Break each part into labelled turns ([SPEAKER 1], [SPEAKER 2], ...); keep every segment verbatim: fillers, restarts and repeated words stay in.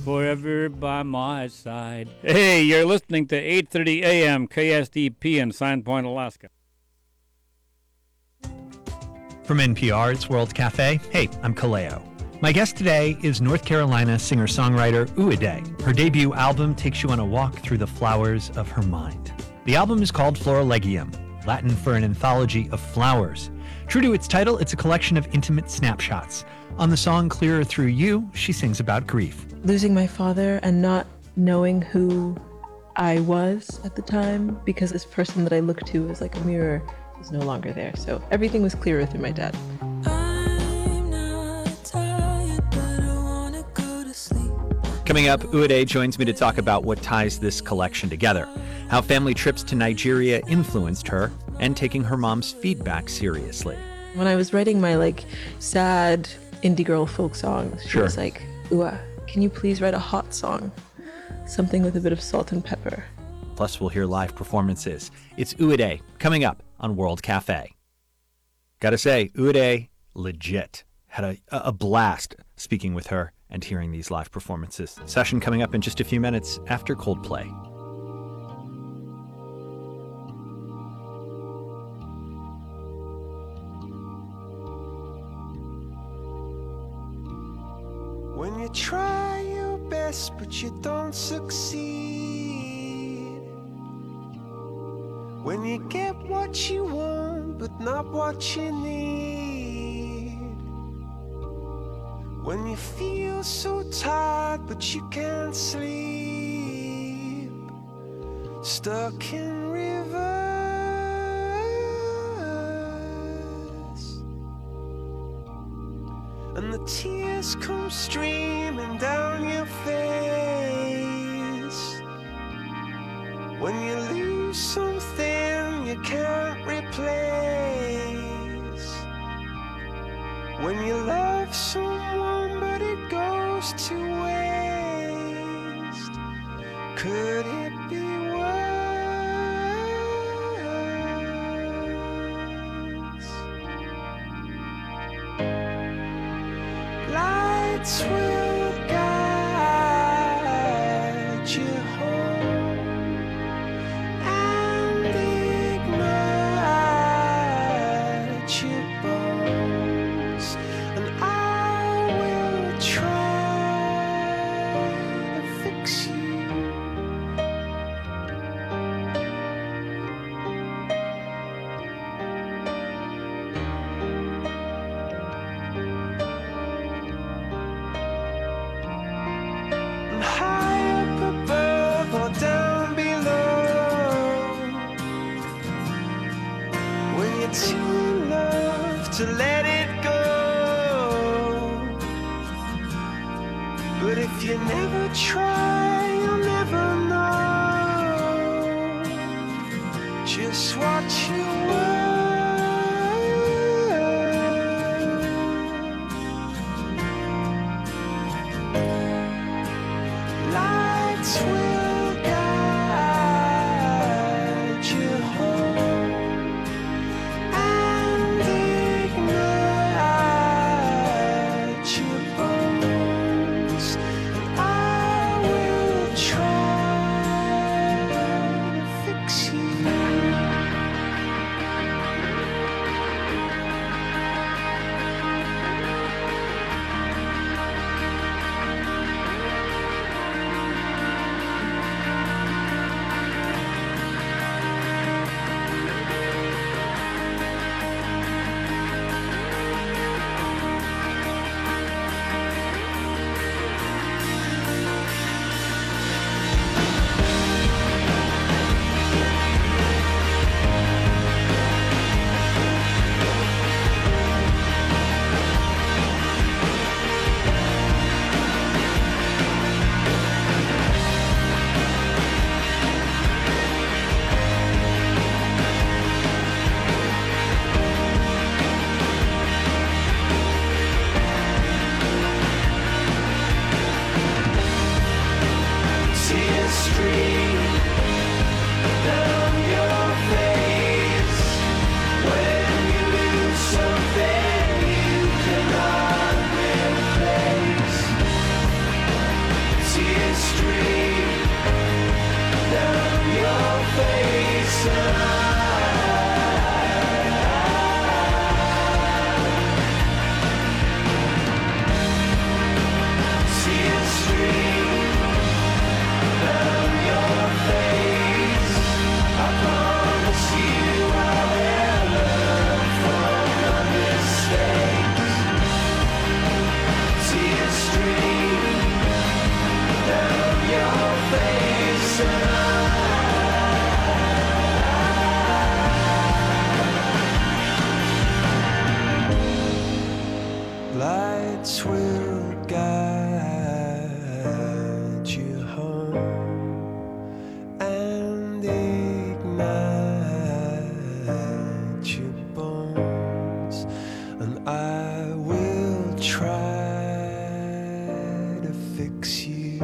[SPEAKER 1] forever by my side. Hey, you're listening to eight thirty A M K S D P in Sign Point, Alaska.
[SPEAKER 2] From N P R's World Cafe, hey, I'm Kaleo. My guest today is North Carolina singer-songwriter Uade. Her debut album takes you on a walk through the flowers of her mind. The album is called Florilegium, Latin for an anthology of flowers. True to its title, it's a collection of intimate snapshots. On the song Clearer Through You, she sings about grief.
[SPEAKER 3] Losing my father and not knowing who I was at the time, because this person that I looked to as like a mirror was no longer there. So everything was clearer through my dad.
[SPEAKER 2] Coming up, Uade joins me to talk about what ties this collection together, how family trips to Nigeria influenced her, and taking her mom's feedback seriously.
[SPEAKER 3] When I was writing my like sad indie girl folk songs, she
[SPEAKER 2] Sure.
[SPEAKER 3] was like, Ua, can you please write a hot song? Something with a bit of salt and pepper.
[SPEAKER 2] Plus, we'll hear live performances. It's Uade coming up on World Cafe. Gotta say, Uade, legit. Had a, a blast speaking with her and hearing these live performances. Session coming up in just a few minutes after Coldplay.
[SPEAKER 4] When you try your best but you don't succeed, when you get what you want but not what you need, when you feel so tired but you can't sleep, stuck in rivers, and the tears come streaming down your face, when you lose something you can't replace, when you love someone but it goes to waste, could it be worse? Lights will guide you home and ignite your bones, and I will try to fix you. And high up above or down below, when you're too in love to let it go, but if you never try, you'll never know just what you were. Lights will guide you home and ignite your bones, and I will try to fix you. Lights will guide you home and ignite your bones, and I will try to fix you.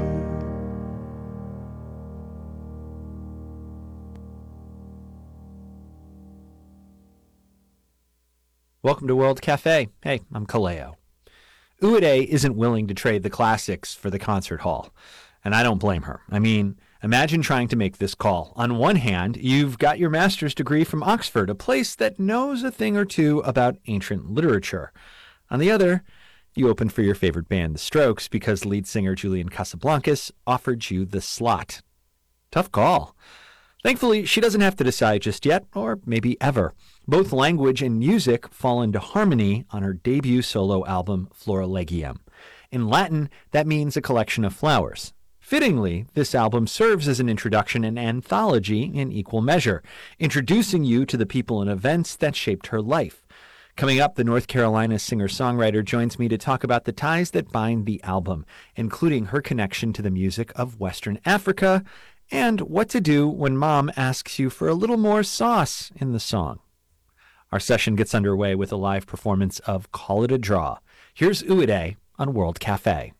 [SPEAKER 2] Welcome to World Cafe. Hey, I'm Kaleo. Uede isn't willing to trade the classics for the concert hall, and I don't blame her. I mean, imagine trying to make this call. On one hand, you've got your master's degree from Oxford, a place that knows a thing or two about ancient literature. On the other, you opened for your favorite band, The Strokes, because lead singer Julian Casablancas offered you the slot. Tough call. Thankfully, she doesn't have to decide just yet, or maybe ever. Both language and music fall into harmony on her debut solo album, Florilegium. In Latin, that means a collection of flowers. Fittingly, this album serves as an introduction and anthology in equal measure, introducing you to the people and events that shaped her life. Coming up, the North Carolina singer-songwriter joins me to talk about the ties that bind the album, including her connection to the music of Western Africa, and what to do when mom asks you for a little more sauce in the song. Our session gets underway with a live performance of Call It a Draw. Here's Uede on World Cafe.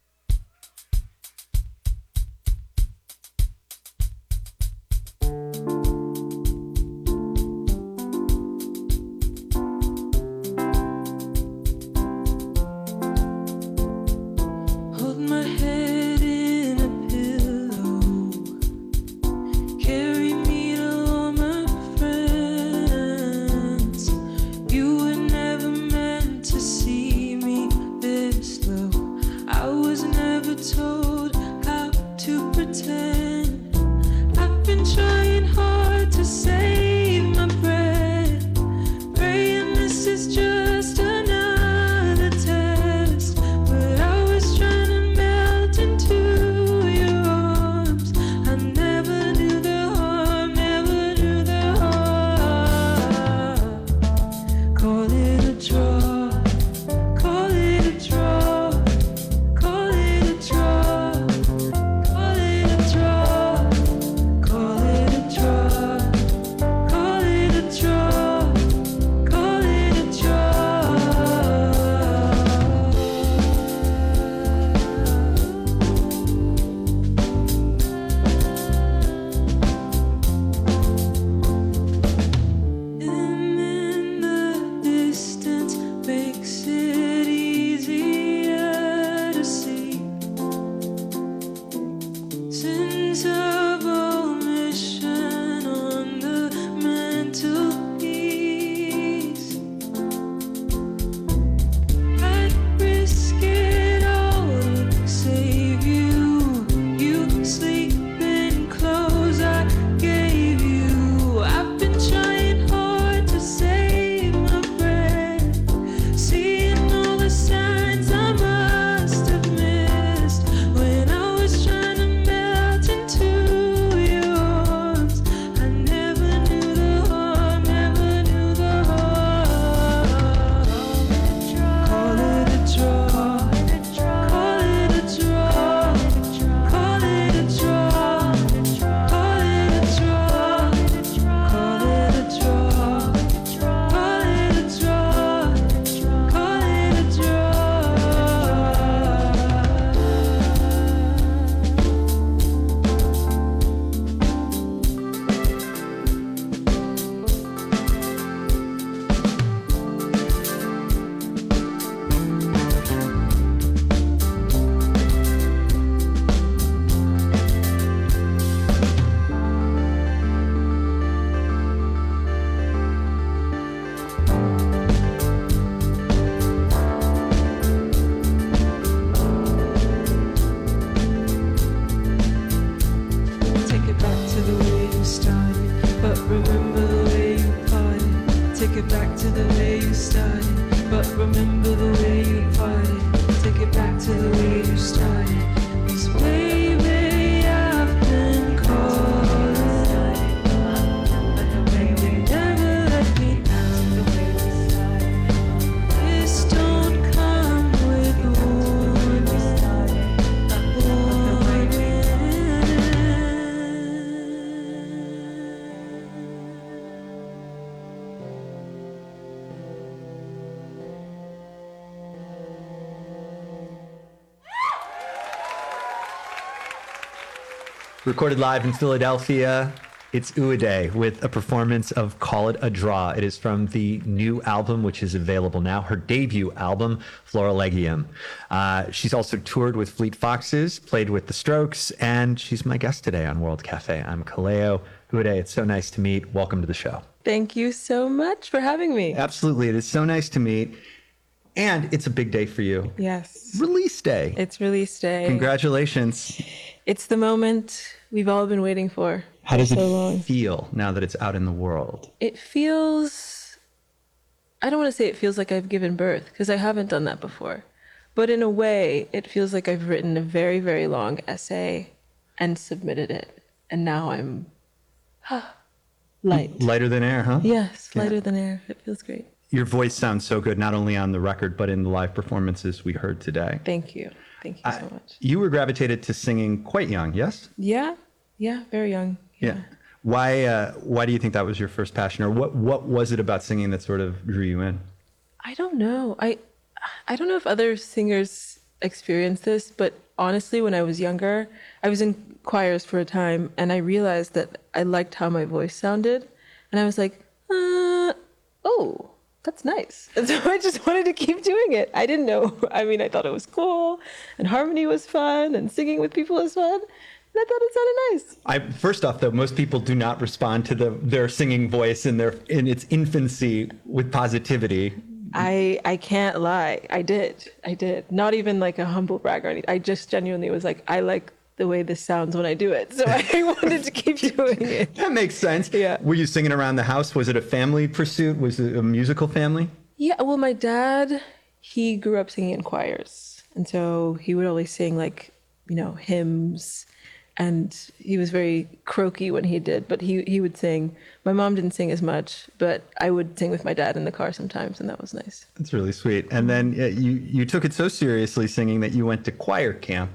[SPEAKER 5] Hold my head in a pillow, carry me to all my friends. You were never meant to see me this low. I was remember the way you parted. Take it back to the way you started. But remember the way you parted. Take it back to the way you started. 'Cause baby, I've been calling, and you never let me down. This don't come with warning.
[SPEAKER 2] Recorded live in Philadelphia, it's Uade with a performance of Call It a Draw. It is from the new album, which is available now, her debut album, Florilegium. Uh, she's also toured with Fleet Foxes, played with The Strokes, and she's my guest today on World Cafe. I'm Kaleo. Uade, it's so nice to meet. Welcome to the show.
[SPEAKER 3] Thank you so much for having me.
[SPEAKER 2] Absolutely. It is so nice to meet. And it's a big day for you.
[SPEAKER 3] Yes.
[SPEAKER 2] Release day.
[SPEAKER 3] It's release day.
[SPEAKER 2] Congratulations.
[SPEAKER 3] It's the moment we've all been waiting for.
[SPEAKER 2] How does
[SPEAKER 3] for
[SPEAKER 2] it
[SPEAKER 3] so long.
[SPEAKER 2] feel now that it's out in the world?
[SPEAKER 3] It feels, I don't want to say it feels like I've given birth, because I haven't done that before. But in a way, it feels like I've written a very, very long essay and submitted it. And now I'm light.
[SPEAKER 2] Lighter than air, huh?
[SPEAKER 3] Yes,
[SPEAKER 2] Yeah.
[SPEAKER 3] lighter than air. It feels great.
[SPEAKER 2] Your voice sounds so good, not only on the record, but in the live performances we heard today.
[SPEAKER 3] Thank you. Thank you so much.
[SPEAKER 2] You were gravitated to singing quite young, yes?
[SPEAKER 3] Yeah, yeah, very young.
[SPEAKER 2] Yeah. Why uh, Why do you think that was your first passion? Or what, what was it about singing that sort of drew you in?
[SPEAKER 3] I don't know. I I don't know if other singers experience this, but honestly, when I was younger, I was in choirs for a time, and I realized that I liked how my voice sounded, and I was like, uh, oh, that's nice. And so I just wanted to keep doing it. I didn't know. I mean, I thought it was cool, and harmony was fun, and singing with people was fun. And I thought it sounded nice.
[SPEAKER 2] I, first off, though, most people do not respond to the, their singing voice in their in its infancy with positivity.
[SPEAKER 3] I I can't lie. I did. I did. Not even like a humble brag or anything. I just genuinely was like, I like the way this sounds when I do it. So I wanted to keep doing it.
[SPEAKER 2] That makes sense.
[SPEAKER 3] Yeah.
[SPEAKER 2] Were you singing around the house? Was it a family pursuit? Was it a musical family?
[SPEAKER 3] Yeah, well, my dad, he grew up singing in choirs. And so he would always sing like, you know, hymns. And he was very croaky when he did, but he, he would sing. My mom didn't sing as much, but I would sing with my dad in the car sometimes, and that was nice.
[SPEAKER 2] That's really sweet. And then uh, you, you took it so seriously singing that you went to choir camp.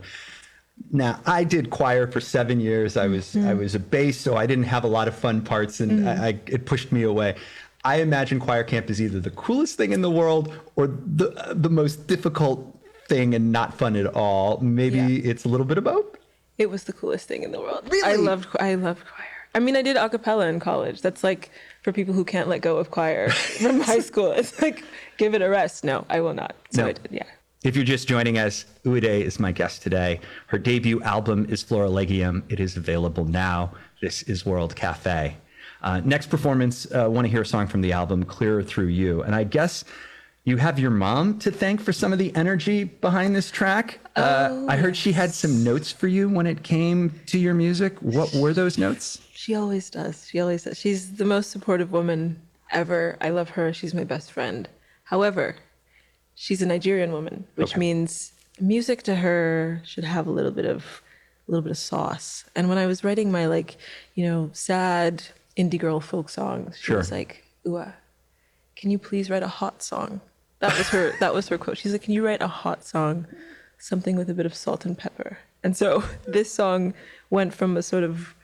[SPEAKER 2] Now, I did choir for seven years. I was mm. I was a bass, so I didn't have a lot of fun parts, and mm. I, I, it pushed me away. I imagine choir camp is either the coolest thing in the world or the the most difficult thing and not fun at all. Maybe yeah. it's a little bit of both.
[SPEAKER 3] It was the coolest thing in the world.
[SPEAKER 2] Really?
[SPEAKER 3] I loved I loved choir. I mean, I did a cappella in college. That's like for people who can't let go of choir from high school. It's like, give it a rest. No, I will not. So
[SPEAKER 2] no.
[SPEAKER 3] I did, yeah.
[SPEAKER 2] If you're just joining us, Uade is my guest today. Her debut album is Florilegium. It is available now. This is World Cafe. Uh, next performance, I uh, want to hear a song from the album, Clearer Through You. And I guess you have your mom to thank for some of the energy behind this track. Uh, oh, I heard she had some notes for you when it came to your music. What were those notes?
[SPEAKER 3] She always does. She always does. She's the most supportive woman ever. I love her. She's my best friend. However, she's a Nigerian woman, which okay. means music to her should have a little bit of a little bit of sauce. And when I was writing my like, you know, sad indie girl folk songs, she
[SPEAKER 2] sure.
[SPEAKER 3] was like, "Ua, can you please write a hot song?" That was her that was her quote. She's like, "Can you write a hot song, something with a bit of salt and pepper?" And so this song went from a sort of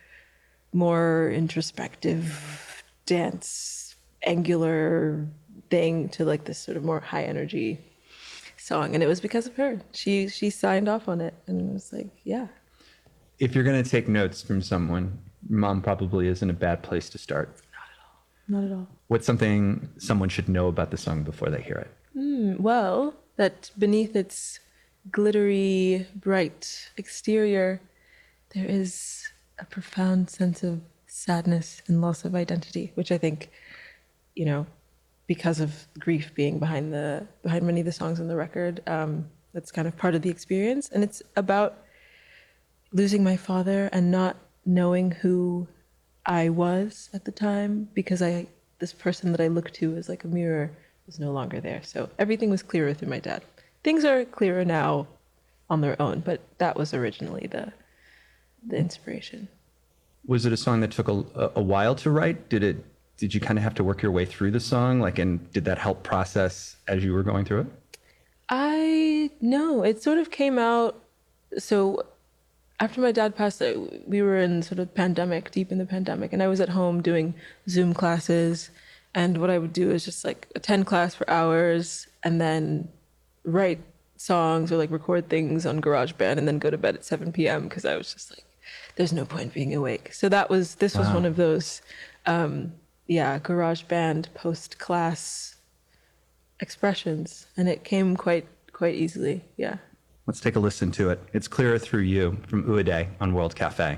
[SPEAKER 3] more introspective dance angular thing to like this sort of more high energy song, and it was because of her. She she signed off on it, and it was like, yeah.
[SPEAKER 2] If you're gonna take notes from someone, mom probably isn't a bad place to start.
[SPEAKER 3] Not at all. Not at all.
[SPEAKER 2] What's something someone should know about the song before they hear it?
[SPEAKER 3] Mm, well, that beneath its glittery, bright exterior, there is a profound sense of sadness and loss of identity, which I think, you know, because of grief being behind the behind many of the songs on the record, um, that's kind of part of the experience. And it's about losing my father and not knowing who I was at the time, because I this person that I looked to as like a mirror was no longer there. So everything was clearer through my dad. Things are clearer now on their own, but that was originally the the inspiration.
[SPEAKER 6] Was it a song that took a, a while to write? Did it? Did you kind of have to work your way through the song? Like, and did that help process as you were going through it?
[SPEAKER 3] I no, it sort of came out. So after my dad passed, uh, we were in sort of pandemic, deep in the pandemic, and I was at home doing Zoom classes. And what I would do is just like attend class for hours and then write songs or like record things on GarageBand and then go to bed at seven p.m. because I was just like, there's no point being awake. So that was, this was
[SPEAKER 6] Wow.
[SPEAKER 3] one of those, um, yeah, GarageBand post-class expressions. And it came quite, quite easily, yeah.
[SPEAKER 6] Let's take a listen to it. It's Clearer Through You from Uade on World Cafe.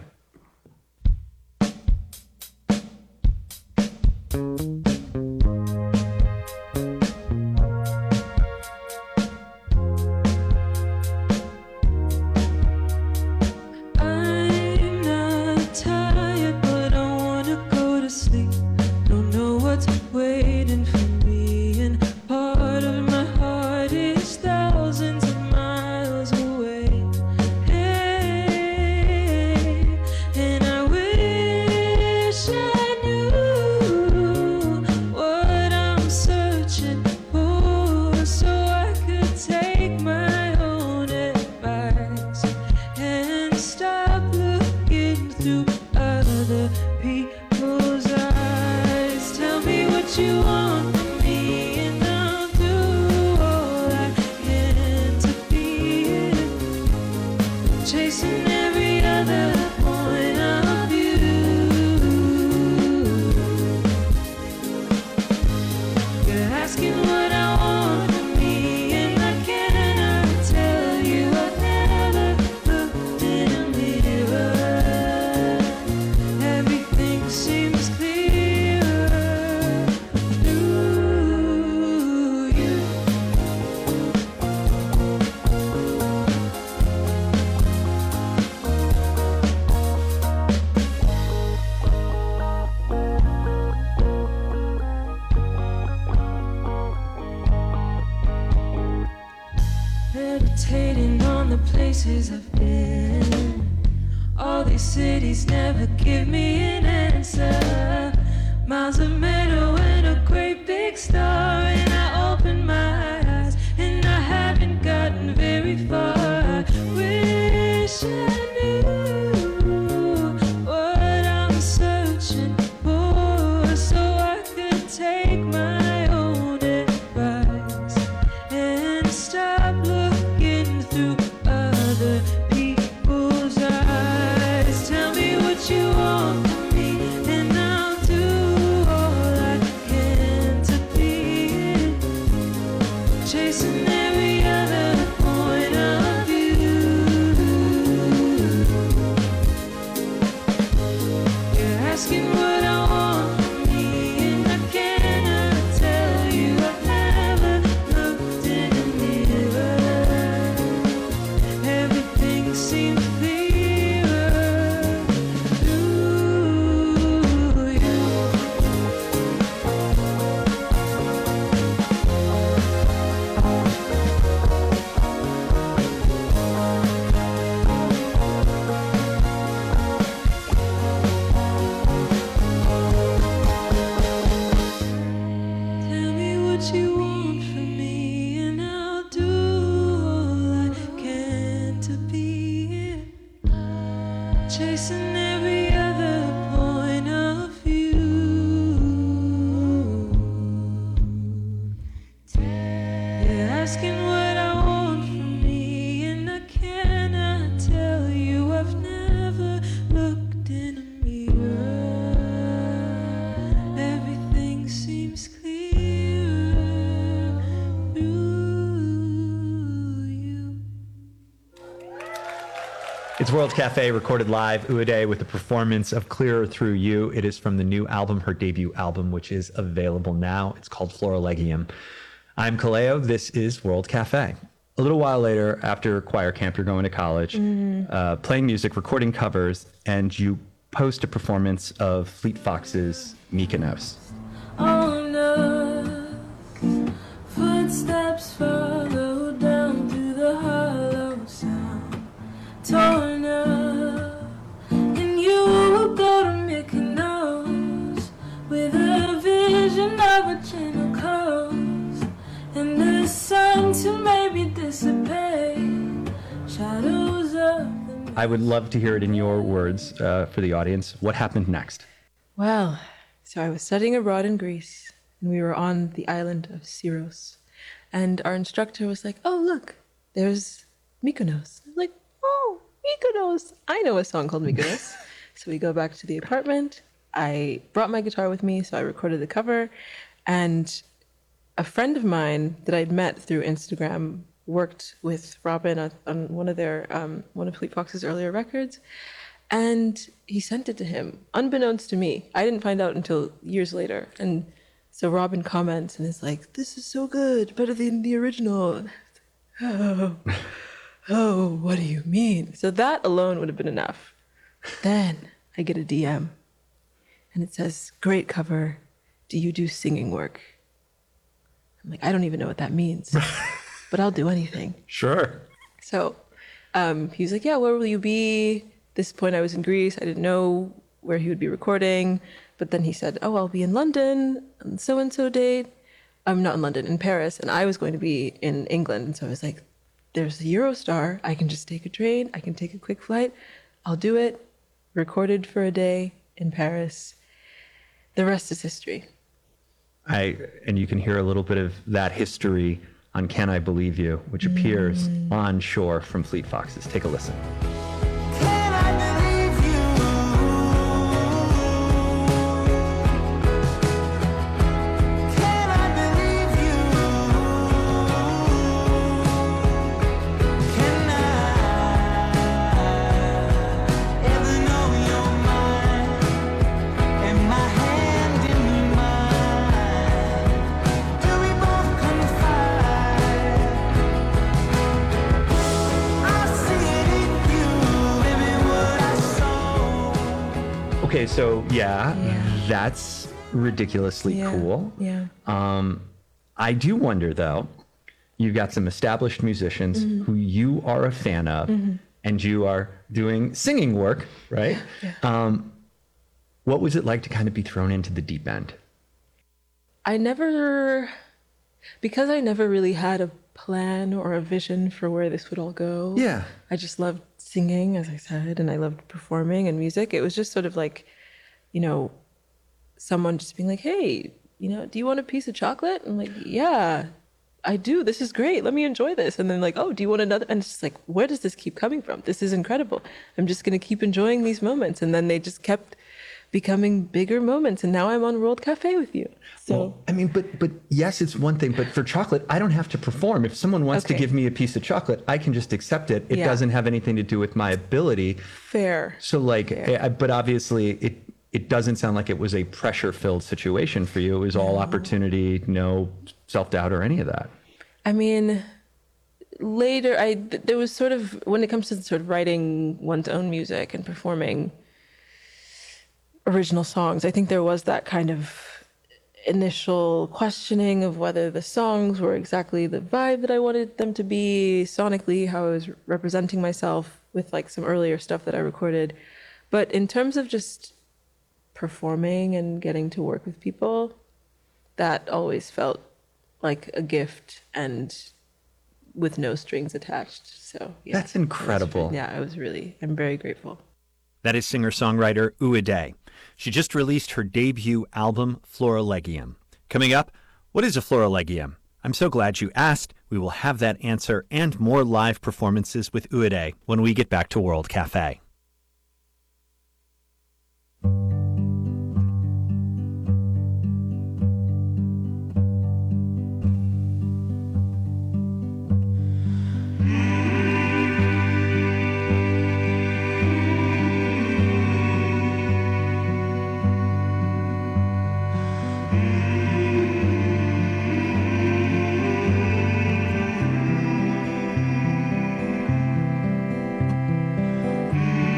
[SPEAKER 5] I'm not tired, but I wanna go to sleep. Don't know what's waiting for me, and part of my heart is thousands of miles away. Hey, and I wish I knew what I'm searching for, so I could take my own advice and stop looking through other people's eyes. Tell me what you want from me, and I'll do all I can to be it. Chasing every other point of view. You're asking what I want from me, and I cannot tell you. I've never looked in a mirror. Everything seems clearer through you. Meditating on the places I've been. All these cities never give me an answer. Miles of meadow and a great big star, and I open my eyes and I haven't gotten very far. I wish I knew what I'm searching for, so I could take my own advice and stop looking through other people's eyes. Tell me what you want from me, and I'll do all I can to be it. Chasing every other point of view. You're asking what I want from me, and I cannot tell you. I've never looked in a mirror. Everything seems clearer through you. Tell me what you want from me, and I'll do all I can to be it. Chasing every other point of view. You're asking what I want from me, and I cannot tell you. I've never looked in a mirror. Everything seems clearer through you.
[SPEAKER 2] It's World Cafe, recorded live, Uade, with the performance of Clearer Through You. It is from the new album, her debut album, which is available now. It's called Florilegium. I'm Kaleo. This is World Cafe. A little while later, after choir camp, you're going to college, uh, playing music, recording covers, and you
[SPEAKER 6] post a performance of Fleet Fox's Mykonos.
[SPEAKER 5] On earth, footsteps follow down through the hollow sound. Torn up, and you will go to Mykonos with a vision of a gentle coast, and the sun to maybe dissipate shadows of.
[SPEAKER 6] I would love to hear it in your words uh, for the audience. What happened next?
[SPEAKER 3] Well, so I was studying abroad in Greece, and we were on the island of Syros. And our instructor was like, oh, look, there's Mykonos. I was like, oh, Mykonos. I know a song called Mykonos. So we go back to the apartment. I brought my guitar with me, so I recorded the cover. And a friend of mine that I'd met through Instagram worked with Robin on, on one of their um, one of Fleet Fox's earlier records, and he sent it to him, unbeknownst to me. I didn't find out until years later. And so Robin comments and is like, "This is so good, better than the original." Oh, oh, what do you mean? So that alone would have been enough. Then I get a D M, and it says, "Great cover. Do you do singing work?" I'm like, I don't even know what that means. But I'll do anything.
[SPEAKER 6] Sure. So
[SPEAKER 3] um, he's like, yeah, where will you be? At this point, I was in Greece. I didn't know where he would be recording. But then he said, oh, I'll be in London on so-and-so date. I'm not in London, in Paris. And I was going to be in England. And so I was like, there's the Eurostar. I can just take a train. I can take a quick flight. I'll do it. Recorded for a day in Paris. The rest is history.
[SPEAKER 6] I and you can hear a little bit of that history on Can I Believe You, which appears mm. on Shore from Fleet Foxes. Take a listen.
[SPEAKER 4] Can I believe you? Can I believe you? Can I ever know your mind? And my hand in mine? Do we both confide? I see it in you, baby, what I saw.
[SPEAKER 6] Okay, so yeah,
[SPEAKER 3] Yeah.
[SPEAKER 6] that's ridiculously
[SPEAKER 3] Yeah,
[SPEAKER 6] cool.
[SPEAKER 3] yeah.
[SPEAKER 6] Um, I do wonder though, you've got some established musicians
[SPEAKER 3] Mm-hmm.
[SPEAKER 6] who you are a fan of, and you are doing singing work, right?
[SPEAKER 3] Yeah.
[SPEAKER 6] Um, what was it like to kind of be thrown into the deep end?
[SPEAKER 3] I never, because I never really had a plan or a vision for where this would all go.
[SPEAKER 6] Yeah.
[SPEAKER 3] I just loved singing, as I said, and I loved performing and music. It was just sort of like, you know, someone just being like, hey, you know, do you want a piece of chocolate? I'm like, yeah, I do. This is great. Let me enjoy this. And then like, oh, do you want another? And it's just like, where does this keep coming from? This is incredible. I'm just going to keep enjoying these moments. And then they just kept becoming bigger moments. And now I'm on World Cafe with you. So
[SPEAKER 6] Well, I mean, but but yes, it's one thing. But for chocolate, I don't have to perform. If someone wants to
[SPEAKER 3] Okay.
[SPEAKER 6] give me a piece of chocolate, I can just accept it. It
[SPEAKER 3] Yeah.
[SPEAKER 6] doesn't have anything to do with my ability.
[SPEAKER 3] fair.
[SPEAKER 6] So like,
[SPEAKER 3] Fair.
[SPEAKER 6] I, but obviously, it it doesn't sound like it was a pressure-filled situation for you. It was all opportunity, no self-doubt or any of that.
[SPEAKER 3] I mean, later, I th- there was sort of, when it comes to sort of writing one's own music and performing original songs, I think there was that kind of initial questioning of whether the songs were exactly the vibe that I wanted them to be, sonically, how I was representing myself with like some earlier stuff that I recorded. But in terms of just performing and getting to work with people, that always felt like a gift and with no strings attached. So yeah,
[SPEAKER 6] That's incredible.
[SPEAKER 3] I was, yeah, I was really, I'm very grateful.
[SPEAKER 2] That is singer-songwriter Uade. She just released her debut album, Florilegium. Coming up, what is a Florilegium? I'm so glad you asked. We will have that answer and more live performances with Uade when we get back to World Cafe.
[SPEAKER 4] Can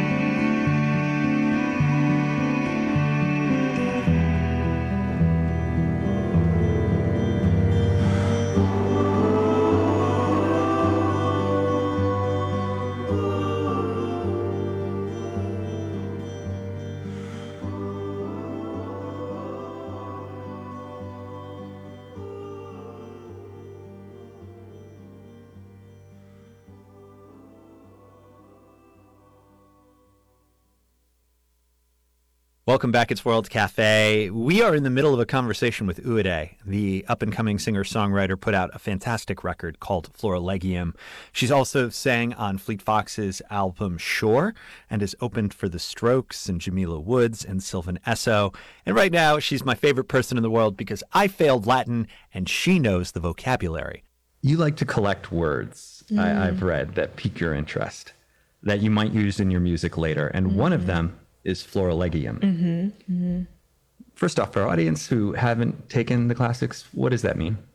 [SPEAKER 2] Welcome back. It's World Cafe. We are in the middle of a conversation with Uede. The up-and-coming singer-songwriter put out a fantastic record called Florilegium. She's also sang on Fleet Fox's album Shore and has opened for The Strokes and Jamila Woods and Sylvan Esso. And right now, she's my favorite person in the world because I failed Latin and she knows the vocabulary.
[SPEAKER 6] You like to collect words,
[SPEAKER 3] Mm.
[SPEAKER 6] I, I've read, that pique your interest, that you might use in your music later. And
[SPEAKER 3] Mm-hmm.
[SPEAKER 6] one of them is Florilegium.
[SPEAKER 3] Mm-hmm. Mm-hmm.
[SPEAKER 6] First off, for our audience who haven't taken the classics, what does that mean?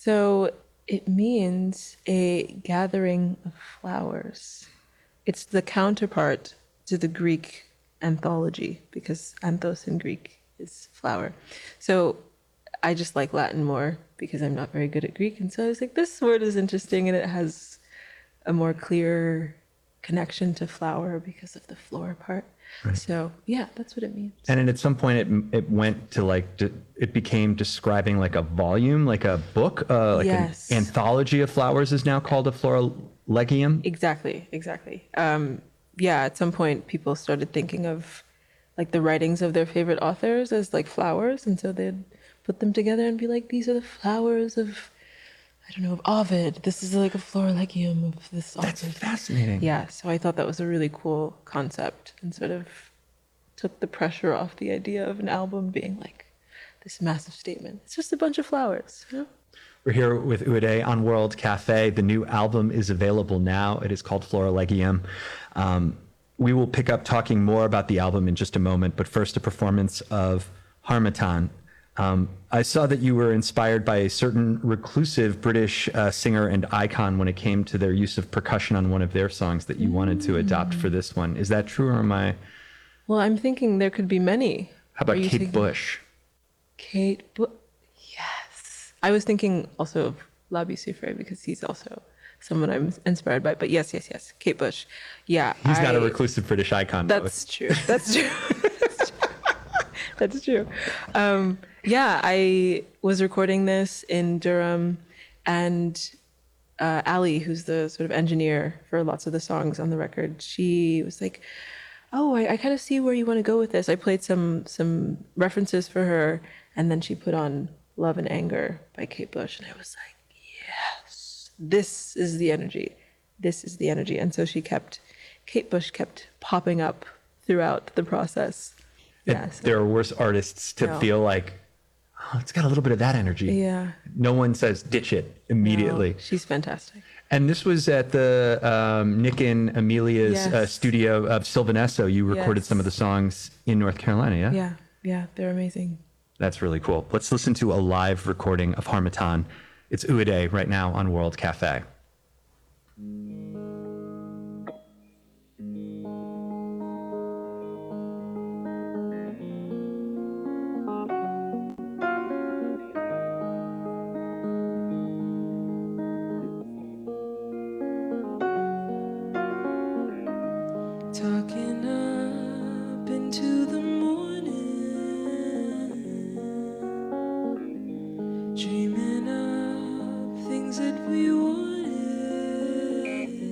[SPEAKER 3] So it means a gathering of flowers. It's the counterpart to the Greek anthology, because anthos in Greek is flower. So I just like Latin more because I'm not very good at Greek. And so I was like, this word is interesting and it has a more clear connection to flower because of the floor part.
[SPEAKER 6] Right.
[SPEAKER 3] So yeah, that's what it means.
[SPEAKER 6] And then at some point it it went to like, de- it became describing like a volume, like a book, uh, like
[SPEAKER 3] Yes.
[SPEAKER 6] an anthology of flowers is now called a Florilegium.
[SPEAKER 3] Exactly, exactly. Um, yeah, at some point people started thinking of like the writings of their favorite authors as like flowers. And so they'd put them together and be like, these are the flowers of, I don't know, of Ovid. This is like a Florilegium of this author.
[SPEAKER 6] That's fascinating.
[SPEAKER 3] Yeah, so I thought that was a really cool concept and sort of took the pressure off the idea of an album being like this massive statement. It's just a bunch of flowers. You know?
[SPEAKER 6] We're here with Uede on World Cafe. The new album is available now. It is called Florilegium. Um, we will pick up talking more about the album in just a moment, but first a performance of Harmattan. Um, I saw that you were inspired by a certain reclusive British uh, singer and icon when it came to their use of percussion on one of their songs that you wanted to adopt for this one. Is that true, or am I?
[SPEAKER 3] Well, I'm thinking there could be many.
[SPEAKER 6] How about
[SPEAKER 3] Are you
[SPEAKER 6] Kate
[SPEAKER 3] thinking-
[SPEAKER 6] Bush?
[SPEAKER 3] Kate Bush. Yes. I was thinking also of Labi Siffre because he's also someone I'm inspired by. But yes, yes, yes. Kate Bush. Yeah.
[SPEAKER 6] He's not a
[SPEAKER 3] I-
[SPEAKER 6] reclusive British icon. though.
[SPEAKER 3] That's true. That's true. That's true. That's true. Um, yeah, I was recording this in Durham, and uh, Ali, who's the sort of engineer for lots of the songs on the record, she was like, "Oh, I, I kind of see where you want to go with this." I played some some references for her, and then she put on "Love and Anger" by Kate Bush, and I was like, "Yes, this is the energy. This is the energy." And so she kept, Kate Bush kept popping up throughout the process.
[SPEAKER 6] It-
[SPEAKER 3] Yeah. so-
[SPEAKER 6] there are worse artists to
[SPEAKER 3] No.
[SPEAKER 6] feel like, oh, it's got a little bit of that energy.
[SPEAKER 3] Yeah.
[SPEAKER 6] No one says ditch it immediately.
[SPEAKER 3] No, she's fantastic.
[SPEAKER 6] And this was at the um, Nick and Amelia's uh,
[SPEAKER 3] Yes.
[SPEAKER 6] studio of Sylvan Esso. You recorded
[SPEAKER 3] Yes.
[SPEAKER 6] some of the songs in North Carolina, yeah?
[SPEAKER 3] Yeah, yeah, they're amazing.
[SPEAKER 6] That's really cool. Let's listen to a live recording of Harmattan. It's Uede right now on World Cafe.
[SPEAKER 5] Talking up into the morning, dreaming of things that we wanted.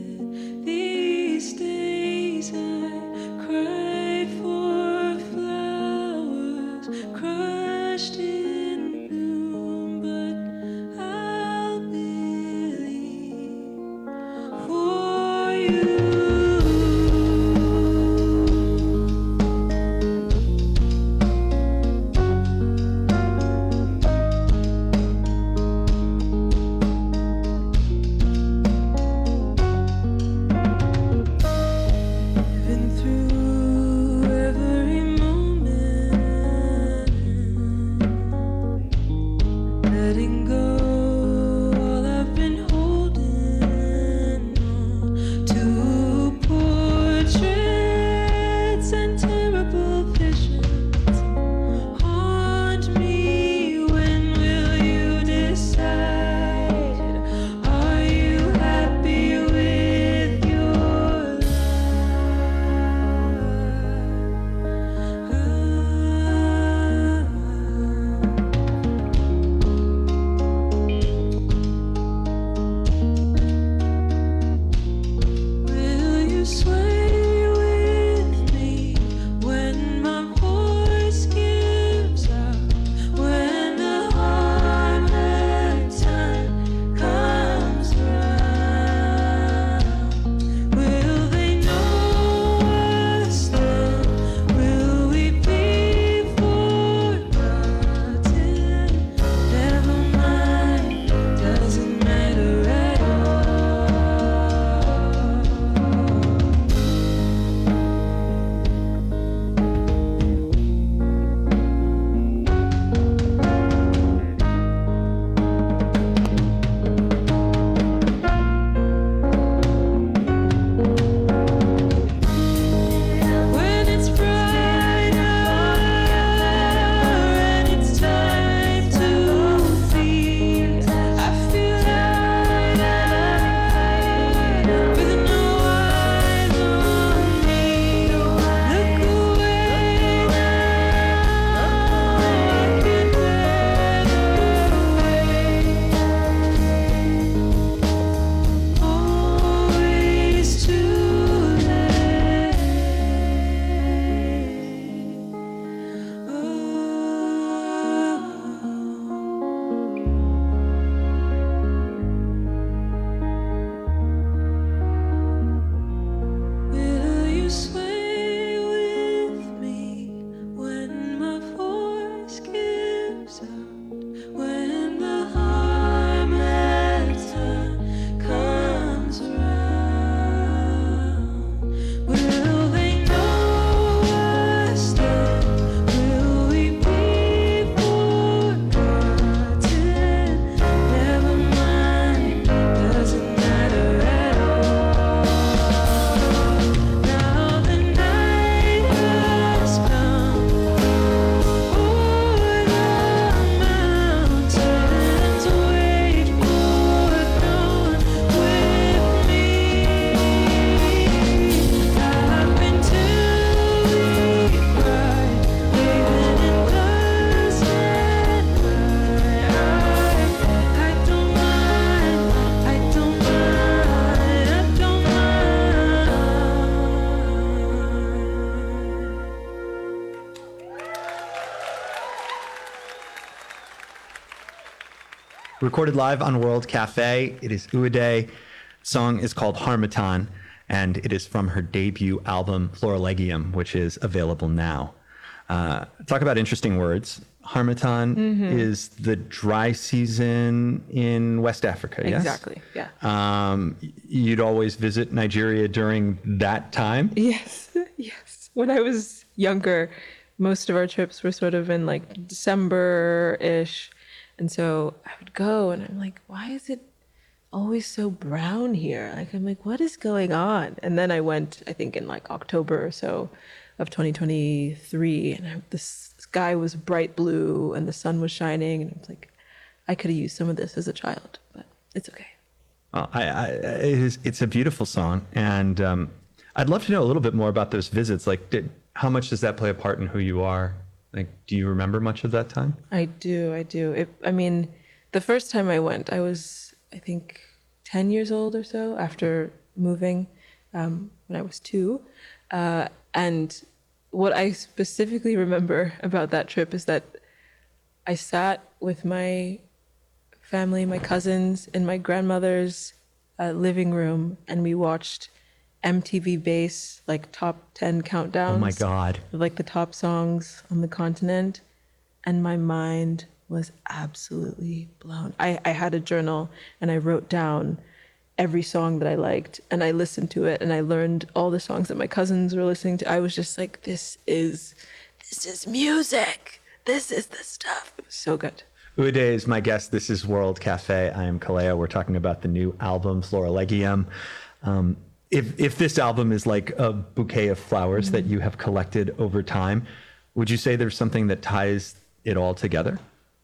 [SPEAKER 6] recorded live on World Cafe. It is Uade. Song is called Harmattan, and it is from her debut album Florilegium, which is available now. Uh, talk about interesting words. Harmattan mm-hmm. is the dry season in West Africa, yes?
[SPEAKER 3] Exactly, yeah.
[SPEAKER 6] Um, you'd always visit Nigeria during that time?
[SPEAKER 3] Yes, yes. When I was younger, most of our trips were sort of in like December-ish. And so I would go and I'm like, why is it always so brown here? Like, I'm like, what is going on? And then I went, I think in like October or so of twenty twenty-three, and I, the sky was bright blue and the sun was shining. And I was like, I could have used some of this as a child, but it's okay.
[SPEAKER 6] Well, I, I, it is, it's a beautiful song. And um, I'd love to know a little bit more about those visits. Like, did, how much does that play a part in who you are? Like, do you remember much of that time?
[SPEAKER 3] I do, I do. It, I mean, the first time I went, I was, I think, ten years old or so after moving um, when I was two. Uh, and what I specifically remember about that trip is that I sat with my family, my cousins, in my grandmother's uh, living room, and we watched M T V Base, like top ten countdowns.
[SPEAKER 6] Oh my God.
[SPEAKER 3] Of, like the top songs on the continent. And my mind was absolutely blown. I, I had a journal and I wrote down every song that I liked, and I listened to it, and I learned all the songs that my cousins were listening to. I was just like, this is, this is music. This is the stuff. It was so good.
[SPEAKER 6] Uade is my guest. This is World Cafe. I am Kaleo. We're talking about the new album, Florilegium. Um, if, if this album is like a bouquet of flowers mm-hmm. that you have collected over time, would you say there's something that ties it all together?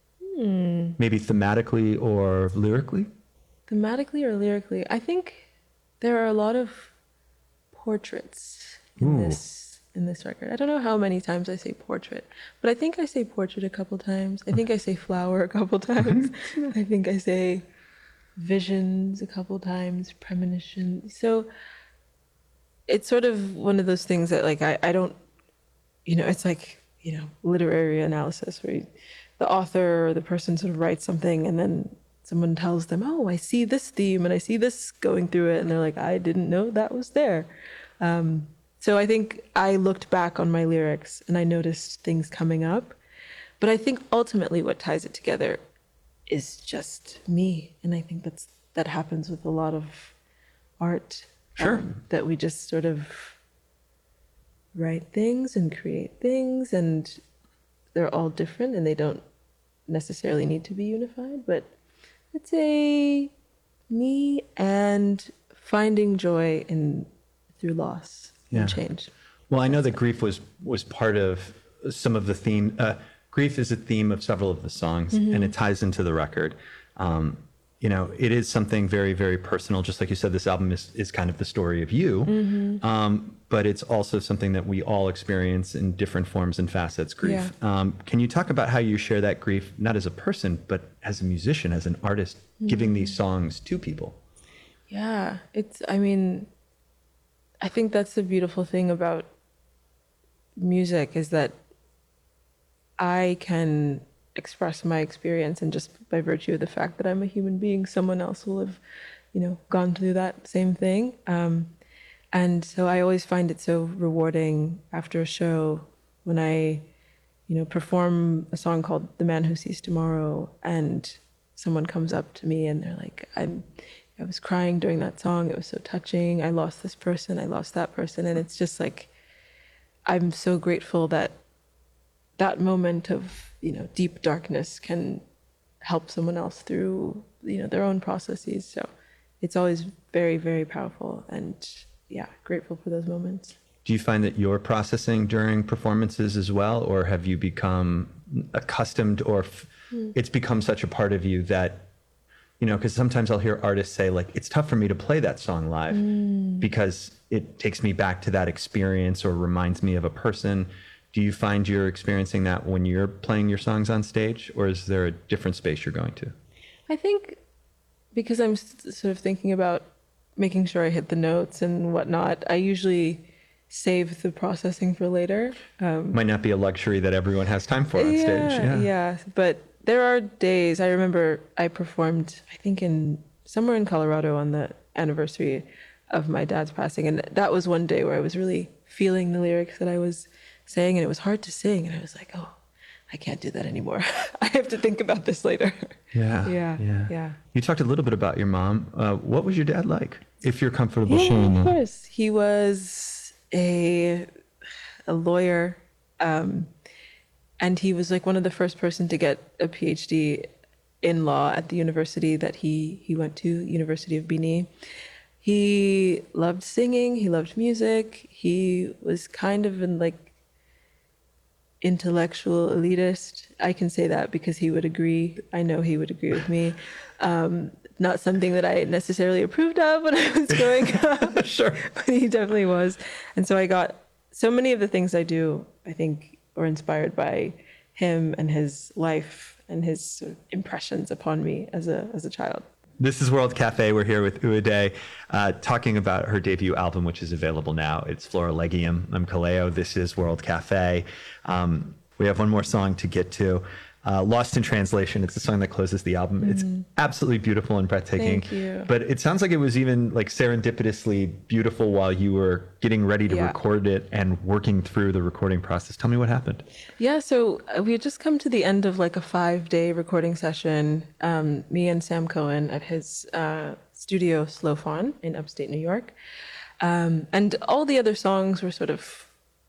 [SPEAKER 3] Mm.
[SPEAKER 6] Maybe thematically or lyrically?
[SPEAKER 3] Thematically or lyrically, I think there are a lot of portraits in
[SPEAKER 6] Ooh.
[SPEAKER 3] this in this record. I don't know how many times I say portrait, but I think I say portrait a couple times. I think I say flower a couple times. I think I say visions a couple times, premonition. So it's sort of one of those things that like I, I don't, you know, it's like, you know, literary analysis where you, the author or the person sort of writes something and then someone tells them, oh, I see this theme and I see this going through it. And they're like, I didn't know that was there. Um, so I think I looked back on my lyrics and I noticed things coming up. But I think ultimately what ties it together is just me. And I think that's that happens with a lot of art.
[SPEAKER 6] Sure.
[SPEAKER 3] Um, that we just sort of write things and create things, and they're all different and they don't necessarily need to be unified, but I'd say me and finding joy in through loss
[SPEAKER 6] Yeah.
[SPEAKER 3] and change.
[SPEAKER 6] Well, I know that grief was was part of some of the theme. Uh, grief is a theme of several of the songs,
[SPEAKER 3] Mm-hmm.
[SPEAKER 6] and it ties into the record. Um, you know, it is something very, very personal. Just like you said, this album is, is kind of the story of you,
[SPEAKER 3] Mm-hmm.
[SPEAKER 6] um, but it's also something that we all experience in different forms and facets, grief.
[SPEAKER 3] Yeah.
[SPEAKER 6] Um, can you talk about how you share that grief, not as a person, but as a musician, as an artist, giving these songs to people?
[SPEAKER 3] Yeah, it's, I mean, I think that's the beautiful thing about music is that I can express my experience, and just by virtue of the fact that I'm a human being, someone else will have, you know, gone through that same thing. Um, and so I always find it so rewarding after a show when I, you know, perform a song called The Man Who Sees Tomorrow, and someone comes up to me and they're like, I'm, I was crying during that song. It was so touching. I lost this person. I lost that person. And it's just like, I'm so grateful that that moment of, you know, deep darkness can help someone else through, you know, their own processes. So it's always very, very powerful, and yeah, grateful for those moments.
[SPEAKER 6] Do you find that you're processing during performances as well, or have you become accustomed, or f- mm. it's become such a part of you that, you know, because sometimes I'll hear artists say, like, it's tough for me to play that song live mm. because it takes me back to that experience or reminds me of a person. Do you find you're experiencing that when you're playing your songs on stage, or is there a different space you're going to?
[SPEAKER 3] I think because I'm sort of thinking about making sure I hit the notes and whatnot, I usually save the processing for later. Um,
[SPEAKER 6] Might not be a luxury that everyone has time for on
[SPEAKER 3] yeah,
[SPEAKER 6] stage. Yeah.
[SPEAKER 3] yeah, but there are days, I remember I performed, I think in somewhere in Colorado on the anniversary of my dad's passing. And that was one day where I was really feeling the lyrics that I was saying, and it was hard to sing. And I was like, oh, I can't do that anymore. I have to think about this later.
[SPEAKER 6] Yeah.
[SPEAKER 3] Yeah.
[SPEAKER 6] Yeah.
[SPEAKER 3] Yeah.
[SPEAKER 6] You talked a little bit about your mom. Uh, what was your dad like, if you're comfortable
[SPEAKER 3] Yeah,
[SPEAKER 6] sharing
[SPEAKER 3] of
[SPEAKER 6] that?
[SPEAKER 3] course. He was a a lawyer, um, and he was like one of the first person to get a PhD in law at the university that he he went to, University of Bini. He loved singing. He loved music. He was kind of an like intellectual elitist. I can say that because he would agree. I know he would agree with me. Um, not something that I necessarily approved of when I was growing up.
[SPEAKER 6] Sure.
[SPEAKER 3] But he definitely was. And so I got so many of the things I do, I think, were inspired by him and his life and his sort of impressions upon me as a as a child.
[SPEAKER 6] This is World Cafe. We're here with Uade, uh, talking about her debut album, which is available now. It's Florilegium. I'm Kaleo. This is World Cafe. Um, we have one more song to get to. Uh, Lost in Translation. It's the song that closes the album. Mm-hmm. It's absolutely beautiful and breathtaking.
[SPEAKER 3] Thank you.
[SPEAKER 6] But it sounds like it was even like serendipitously beautiful while you were getting ready to
[SPEAKER 3] Yeah.
[SPEAKER 6] record it and working through the recording process. Tell me what happened.
[SPEAKER 3] Yeah, so uh, we had just come to the end of like a five-day recording session, um, me and Sam Cohen at his uh, studio Slow Fawn in upstate New York. Um, and all the other songs were sort of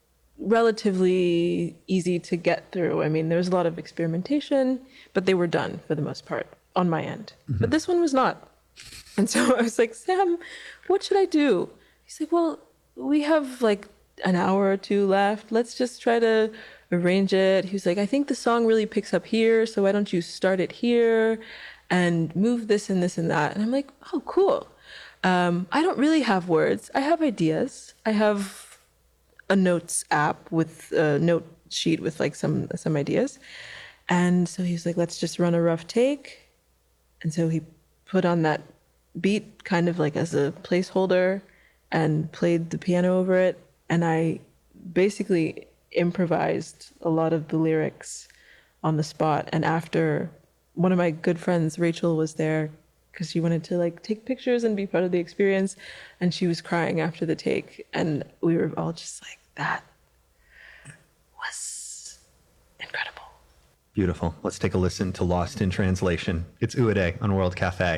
[SPEAKER 3] relatively easy to get through. I mean, there was a lot of experimentation, but they were done for the most part on my end. Mm-hmm. But this one was not. And so I was like, Sam, what should I do? He's like, well, we have like an hour or two left. Let's just try to arrange it. He was like, I think the song really picks up here, so why don't you start it here and move this and this and that? And I'm like, oh, cool. Um, I don't really have words. I have ideas. I have a notes app with a note sheet with like some some ideas. And so he's like, let's just run a rough take. And so he put on that beat kind of like as a placeholder and played the piano over it. And I basically improvised a lot of the lyrics on the spot. And after, one of my good friends, Rachel, was there because she wanted to like take pictures and be part of the experience. And she was crying after the take. And we were all just like, that was incredible.
[SPEAKER 6] Beautiful. Let's take a listen to Lost in Translation. It's Uade on World Cafe.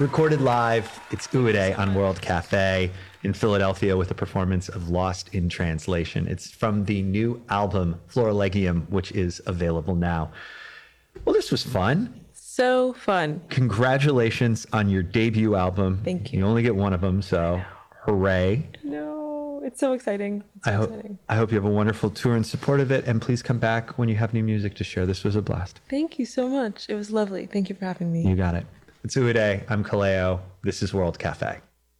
[SPEAKER 6] Recorded live, it's Uede on World Cafe in Philadelphia with a performance of Lost in Translation. It's from the new album, Florilegium, which is available now. Well, this was fun.
[SPEAKER 3] So fun.
[SPEAKER 6] Congratulations on your debut album.
[SPEAKER 3] Thank you.
[SPEAKER 6] You only get one of them, so hooray.
[SPEAKER 3] No, it's so exciting. It's so
[SPEAKER 6] I, ho-
[SPEAKER 3] exciting.
[SPEAKER 6] I hope you have a wonderful tour in support of it, and please come back when you have new music to share. This was a blast.
[SPEAKER 3] Thank you so much. It was lovely. Thank you for having me.
[SPEAKER 6] You got it. It's Uede. I'm Kaleo. This is World Cafe.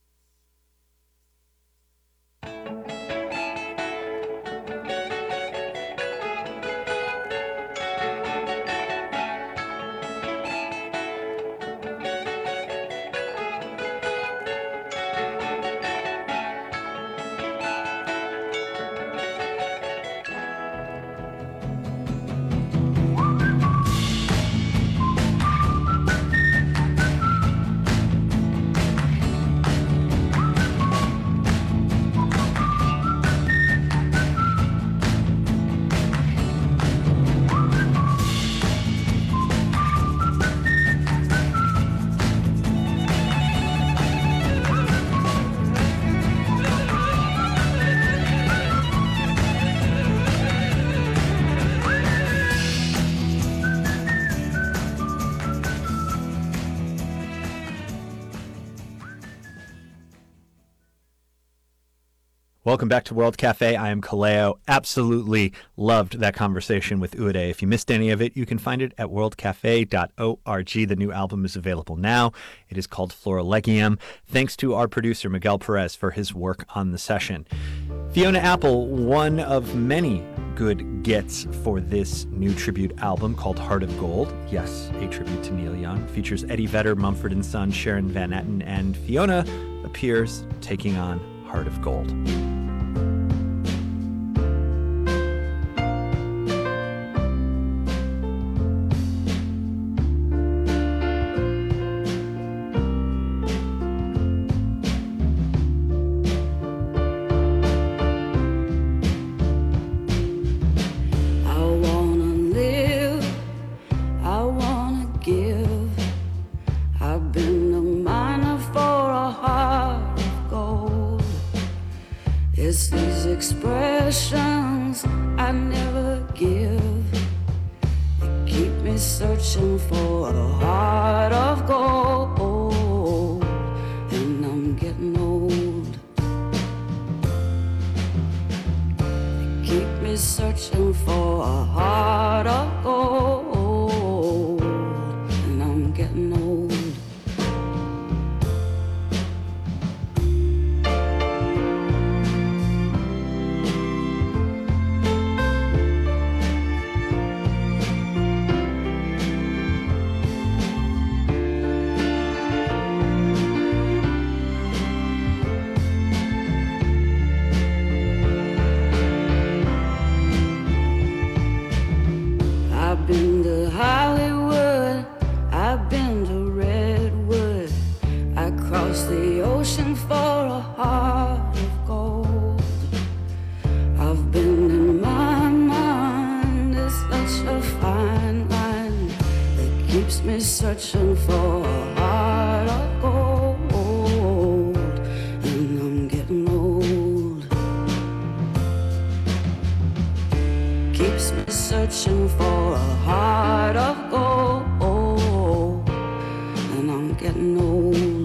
[SPEAKER 6] Welcome back to World Cafe. I am Kaleo. Absolutely loved that conversation with Uede. If you missed any of it, you can find it at world cafe dot org. The new album is available now. It is called Florilegium. Thanks to our producer, Miguel Perez, for his work on the session. Fiona Apple, one of many good gets for this new tribute album called Heart of Gold. Yes, a tribute to Neil Young. Features Eddie Vedder, Mumford and Son, Sharon Van Etten, and Fiona appears taking on Heart of Gold.
[SPEAKER 5] It's these expressions I never give. They keep me searching for a heart of gold. And I'm getting old. They keep me searching for a heart of gold. And I'm getting old. I've been to Hollywood, I've been to Redwood, I crossed the ocean for a heart of gold. I've been in my mind, it's such a fine line that keeps me searching for a heart of gold. And I'm getting old. Keeps me searching for a heart of gold, and I'm getting old.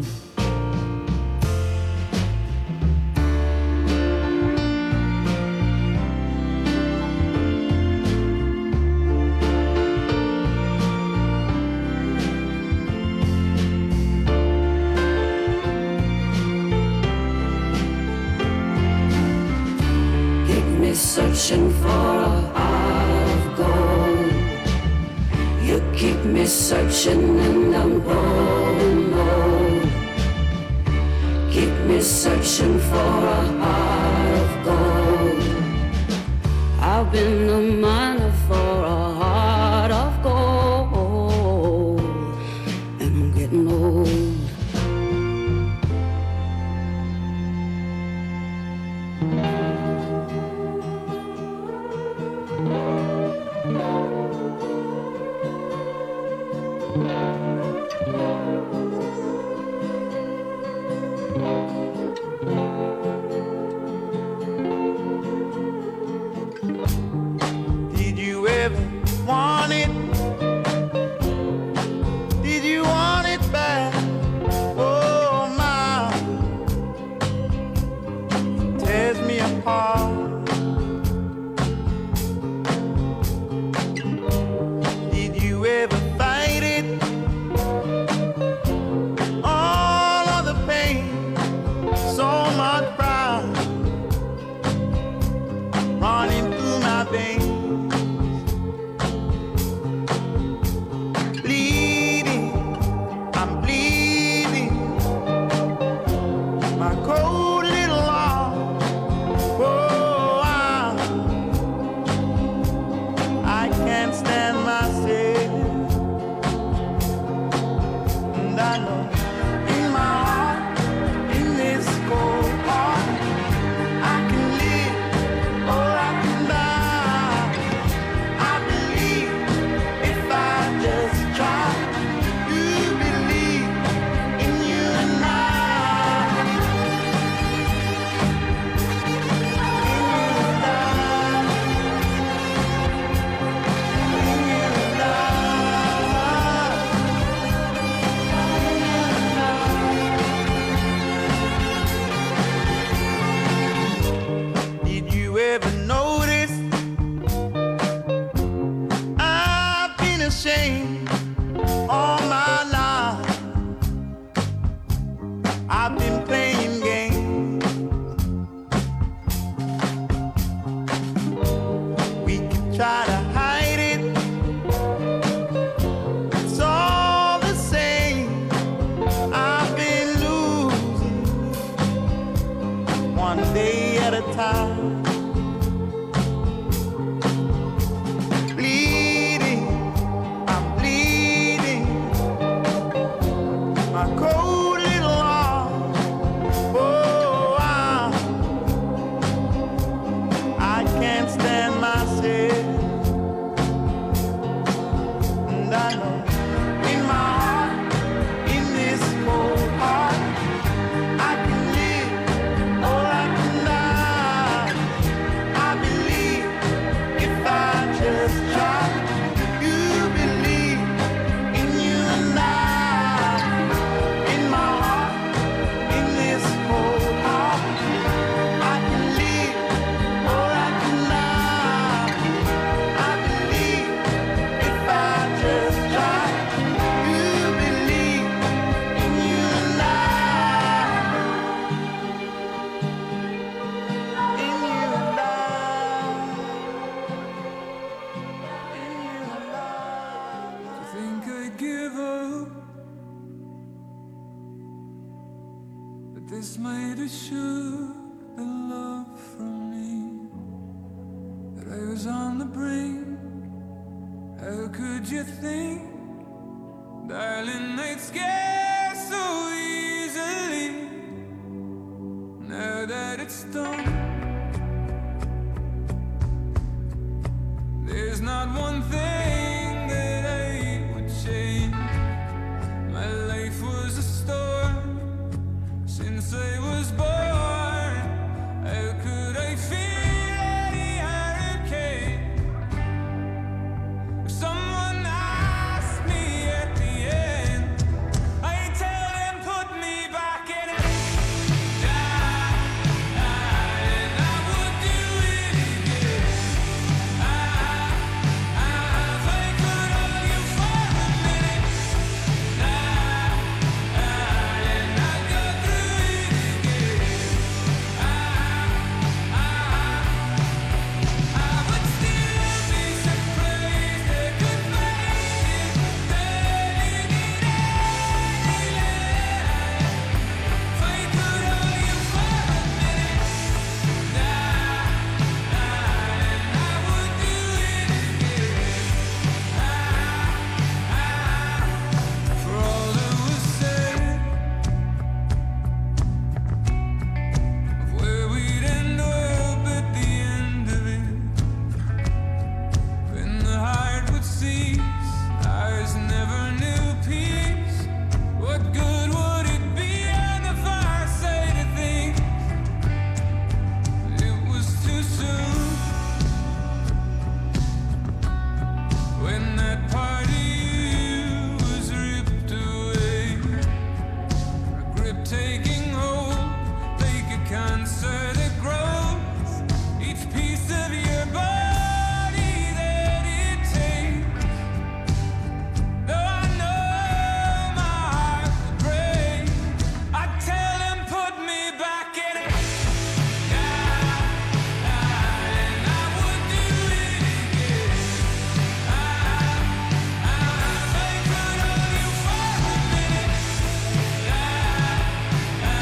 [SPEAKER 5] Keep me searching for a heart of gold. You keep me searching and I'm growing old. Keep me searching for a heart of gold. I've been a miner for a heart of gold, and I'm getting old.
[SPEAKER 7] I've been playing games. We can try to hide it. It's all the same. I've been losing one day at a time.
[SPEAKER 4] This might assure the love from me that I was on the brink. How could you think, darling, I'd scare so easily? Now that it's done, there's not one thing that I would change. My life was a storm since I was born. How could I fear any hurricane? If someone asked me at the end, I'd tell them put me back in it. Ah, ah, and I would do it again. Ah, ah, if I could hold you for a minute. Ah, ah, and I'd go through it again. Ah, ah, I would still be surprised I could find it, turning it anywhere. If I could hold you for a minute. Ah, ah, and I would do it again. Ah, ah, for all that was said, of where we'd end up at the end of it, when the heart would cease, ours never knew peace. What good would it be on the far side of things? It was too soon. When that part of you was ripped away, a grip taking hold like a cancer that grows. Each piece of your body that it takes. Though I know my heart would break, I'd tell them put me back in it. Ah, ah, and I would do it again. Ah, ah, if I could hold you for a minute. Ah, ah,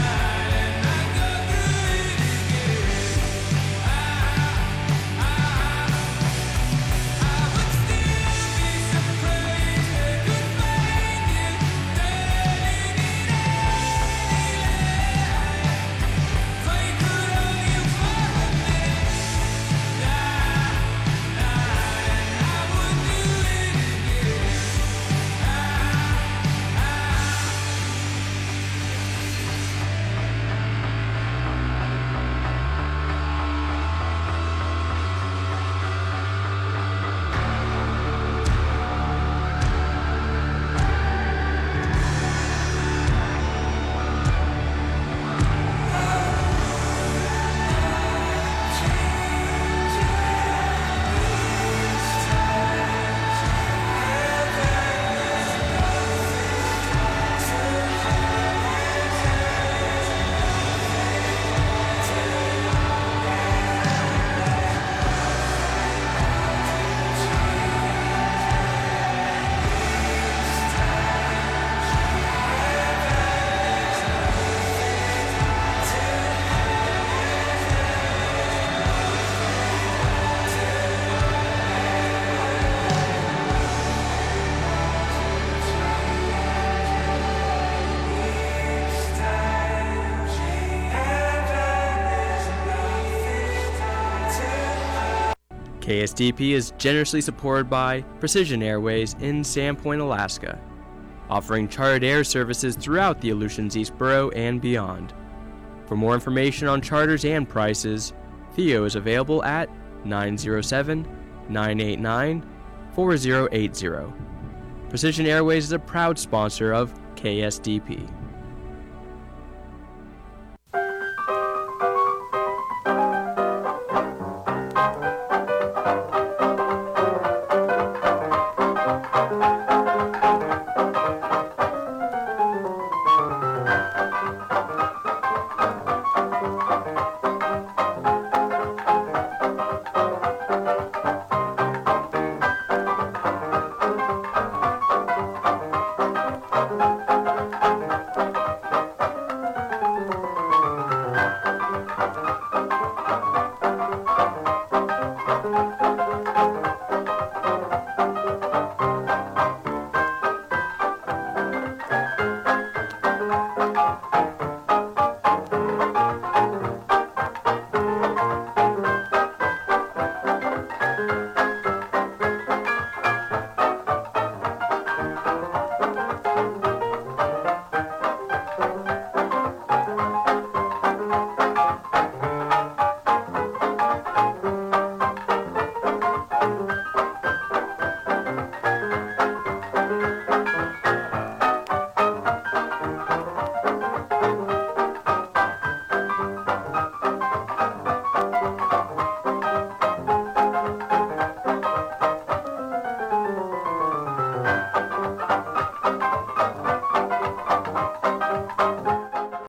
[SPEAKER 8] K S D P is generously supported by Precision Airways in Sandpoint, Alaska, offering chartered air services throughout the Aleutians East Borough and beyond. For more information on charters and prices, Theo is available at nine zero seven, nine eight nine, four zero eight zero. Precision Airways is a proud sponsor of K S D P.